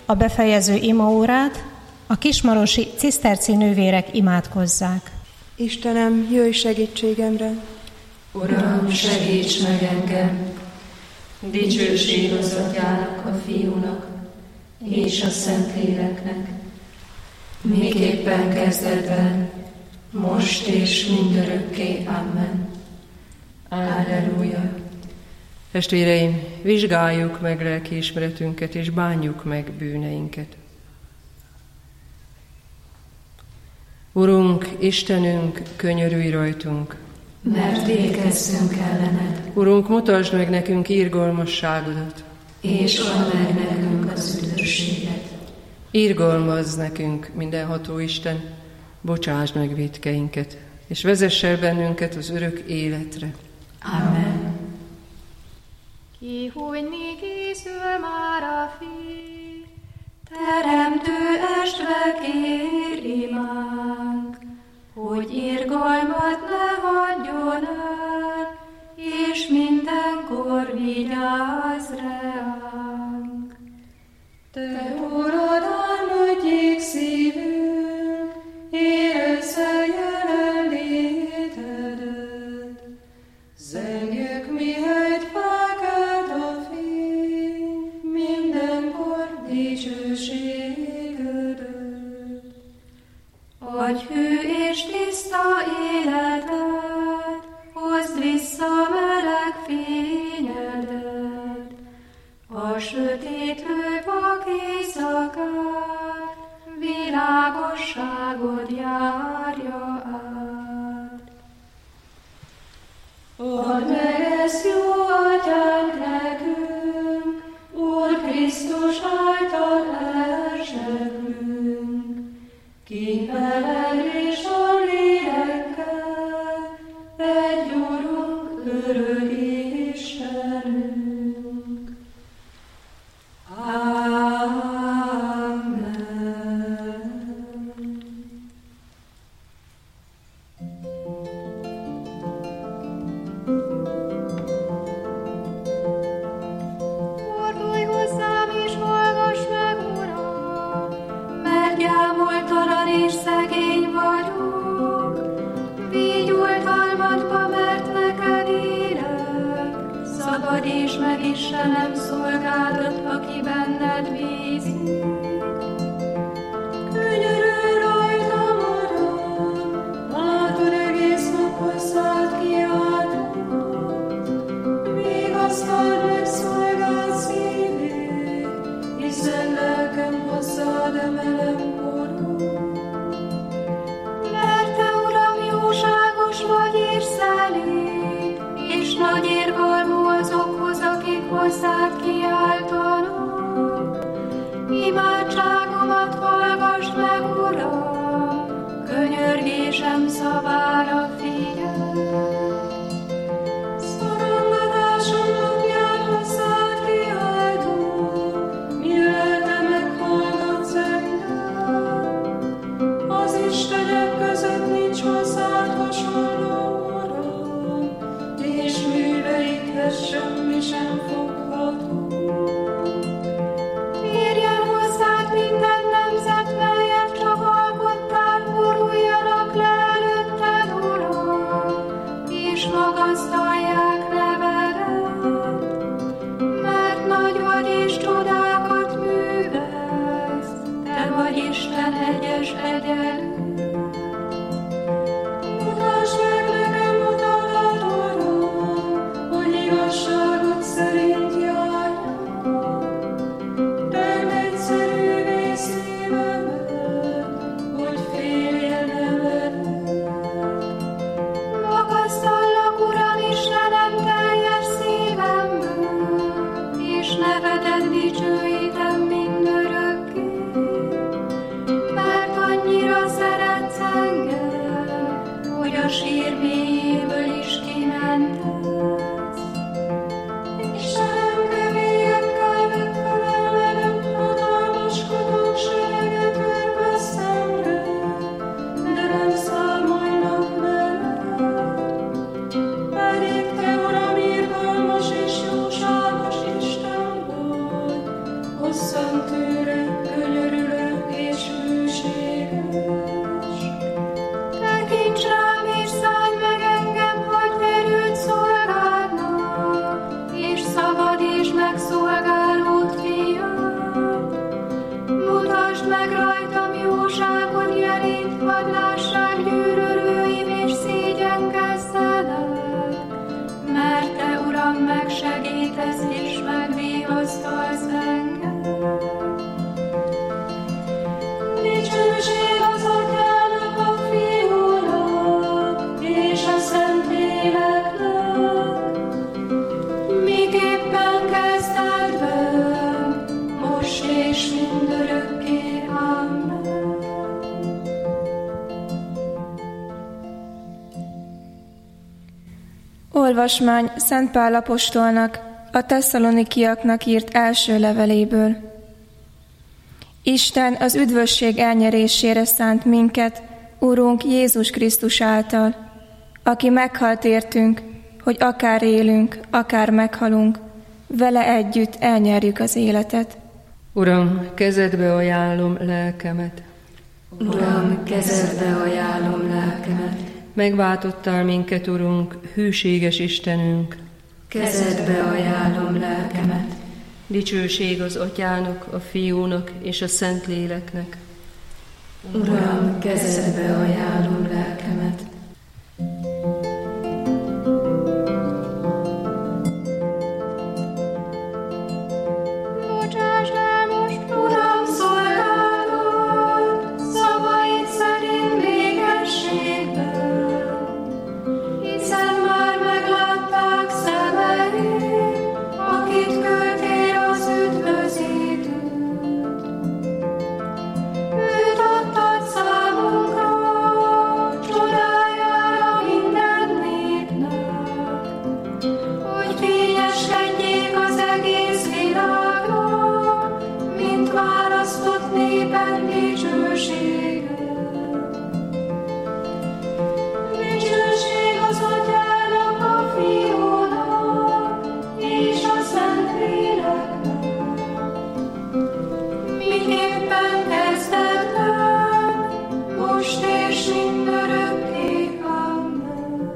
a befejező imaórát a kismarosi ciszterci nővérek imádkozzák. Istenem, jöjj segítségemre! Uram, segíts meg engem! Dicsőség az Atyának, a Fiúnak és a Szentléleknek, miképpen kezdetben, most és mindörökké. Amen. Alleluja. Testvéreim, vizsgáljuk meg lelkiismeretünket, és bánjuk meg bűneinket. Urunk, Istenünk, könyörülj rajtunk! Mert végezzünk ellened. Urunk, mutasd meg nekünk irgalmasságodat, és add meg nekünk az üdvösséget. Irgalmazz nekünk, mindenható Isten, bocsásd meg vétkeinket, és vezess el bennünket az örök életre. Amen. Ki hunyni készül már a fény, Teremtő estve kér imánk, hogy irgalmat ne hagyjon el, és mindenkor vigyázz ránk. Te, Urad, álmodjék szívünk, érezze jelenlétedet. Zengjük, mihelyt felkelt a fény, mindenkor dicsőségedet. Adj hű és tiszta életet, hozd vissza meleg fényedet, a sötétlő vak éjszakát, világosságod járja át. Add meg ezt, jó Atyánk, nekünk, Úr Krisztus által elsevünk, ki veled és a lélekkel, egy Urunk, örök Istenünk. Amen. fordulj hozzám és hallgass meg, Uram, Mert gyámoltalan és szegény vagyok, vígyultalmadba, mert neked élek. Szabadíts meg, Istenem, szolgádat, aki benned bízik. Könyörülj rajtam, Uram, látod, egész nap hozzád kiáltott. Vigasztald meg szolgád szívét, hiszen lelkem hozzád emelem korod. Mert te, Uram, jóságos vagy és szelíd, és nagy irgalmú azokhoz, akik hozzád kiáltanak. Imádságomat hallgass meg, Uram, könyörgésem szavára figyelj. Szorongatásom napján hozzád kiáltok, mi lelke meghallgatsz engem. Az istenek között nincs hozzád hasonló, Uram, és műveidhez semmi sem fogható. Térjen hozzád minden nemzet, melyet csak alkottál, boruljanak le előtted, Uram. segítesz és megvigasztalsz engem. Dicsőség az Atyának, a Fiúnak és a Szentléleknek, miképpen kezdetben, most és mindörökké. Amen. Olvasmány Szent Pál apostolnak a Tesszalonikiaknak írt első leveléből. Isten az üdvösség elnyerésére szánt minket, Urunk Jézus Krisztus által, aki meghalt értünk, hogy akár élünk, akár meghalunk, vele együtt elnyerjük az életet. Uram, kezedbe ajánlom lelkemet. Uram, kezedbe ajánlom lelkemet. Megváltottál minket, Urunk, hűséges Istenünk. Kezedbe ajánlom lelkemet. Dicsőség az Atyának, a Fiúnak és a Szentléleknek. Uram, kezedbe ajánlom lelkemet. Bocsáss el most, Uram, szolgálod, szavaid szerint békességben, hiszen már meglátták szemeid, akit küldtél az üdvözítőt. Őt adtad számunkra, csodájára minden népnek, hogy fényeskedjék az egész világnak, mint választott népen dicsősége. Dicsőség az Atyának, a Fiúnak és a Szentléleknek, miképpen kezdetben, most és mindörökké. Amen.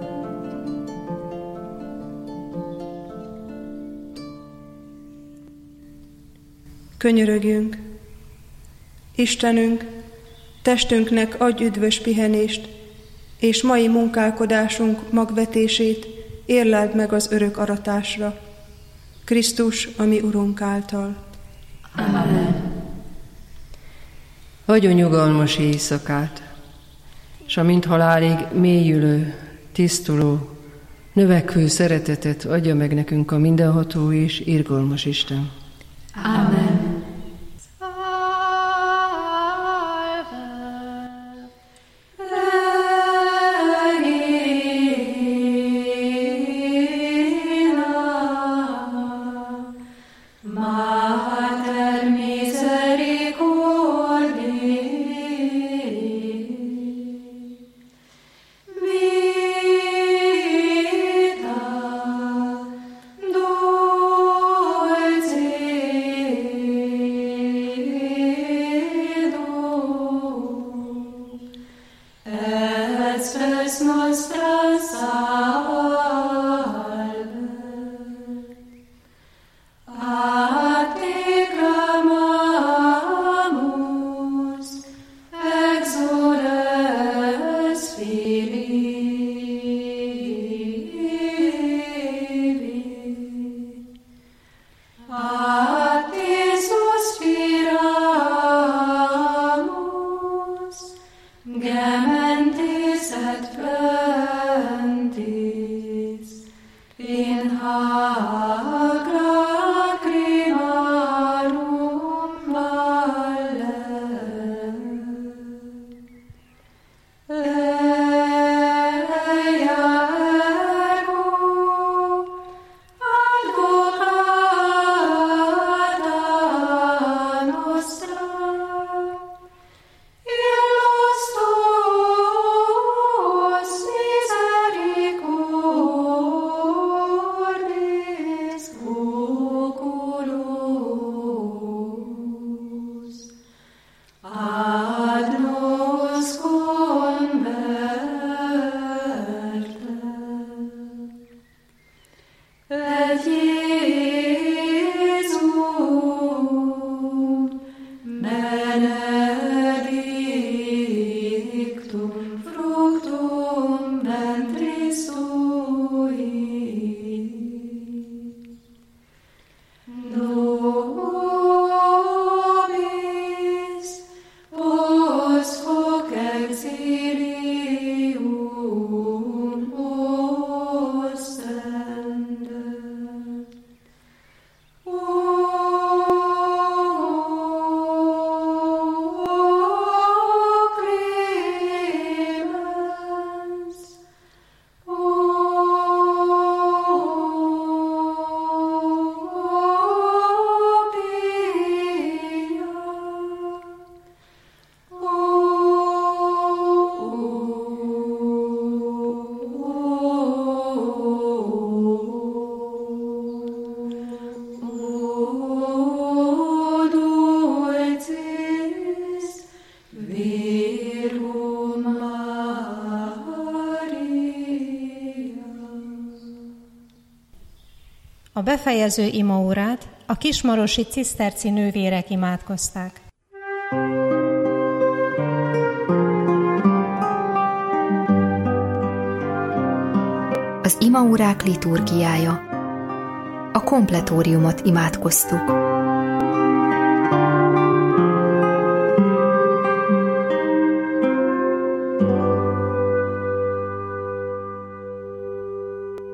Könyörögjünk! Istenünk, testünknek adj üdvös pihenést, és mai munkálkodásunk magvetését érleld meg az örök aratásra. Krisztus, a mi Urunk által. Amen. Adjon nyugalmas éjszakát, s a mint halálig mélyülő, tisztuló, növekvő szeretetet adja meg nekünk a mindenható és irgalmas Isten. Amen. Vita, 12 A befejező imaórát a kismarosi ciszterci nővérek imádkozták. Az imaórák liturgiája. A kompletóriumot imádkoztuk.